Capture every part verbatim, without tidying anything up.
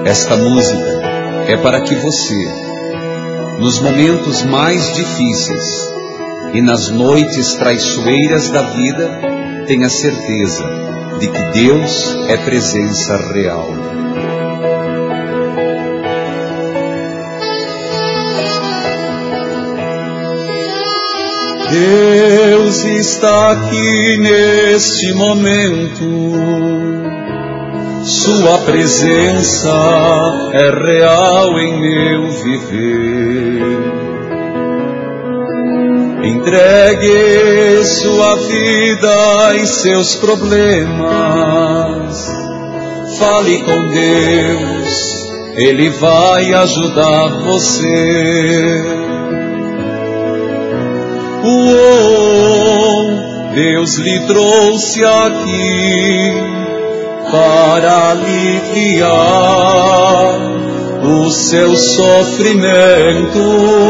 Esta música é para que você, nos momentos mais difíceis e nas noites traiçoeiras da vida, tenha certeza de que Deus é presença real. Deus está aqui neste momento. Sua presença é real em meu viver. Entregue sua vida e seus problemas. Fale com Deus, Ele vai ajudar você. Uou, Deus lhe trouxe aqui para aliviar o seu sofrimento.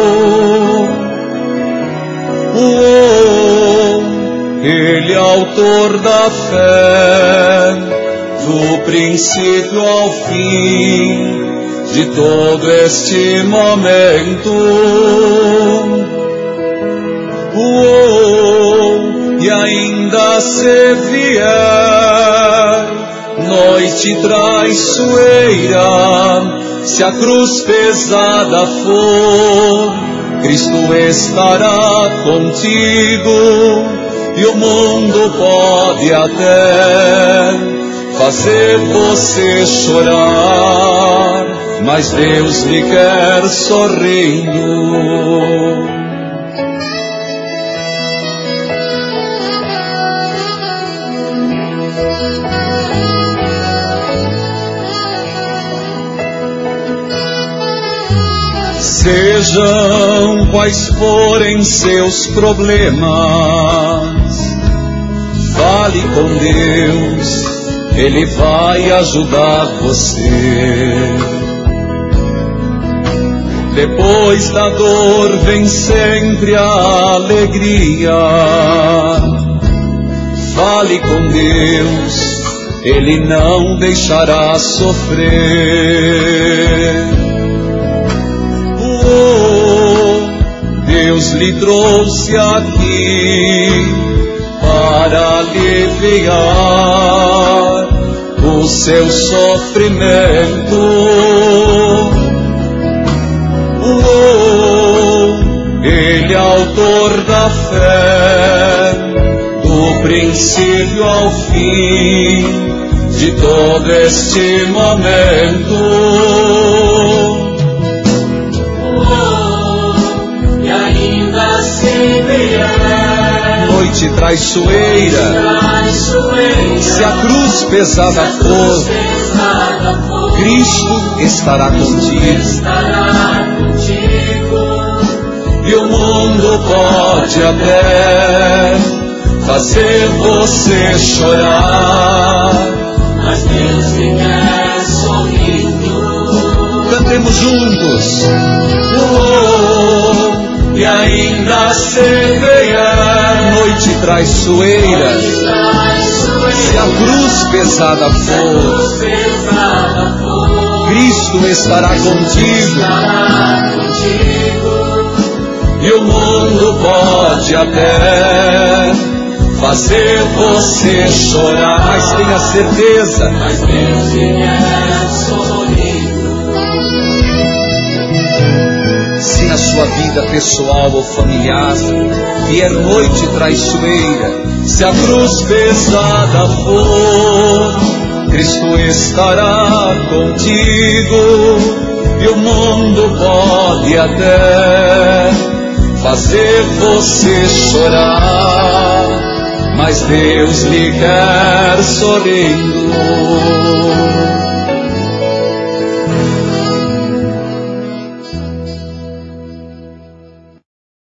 Uou, Ele é autor da fé, do princípio ao fim de todo este momento. Uou, e ainda se vier noite traiçoeira, se a cruz pesada for, Cristo estará contigo, e o mundo pode até fazer você chorar, mas Deus lhe quer sorrindo. Sejam quais forem seus problemas, fale com Deus, Ele vai ajudar você. Depois da dor vem sempre a alegria. Fale com Deus, Ele não deixará sofrer. Deus lhe trouxe aqui para aliviar o seu sofrimento. Oh, Ele é autor da fé, do princípio ao fim de todo este momento. Noite traiçoeira, se a cruz pesada for, Cristo estará contigo, e o mundo pode até fazer você chorar, mas Deus lhe quer sorrindo. Cantemos juntos. Oh, e ainda se vier noite traiçoeira, se a cruz pesada for, Cristo estará contigo, e o mundo pode até fazer você chorar, mas tenha certeza, mas Deus lhe quer sorrindo. Se na sua vida pessoal ou familiar vier noite traiçoeira, se a cruz pesada for, Cristo estará contigo, e o mundo pode até fazer você chorar, mas Deus lhe quer sorrindo.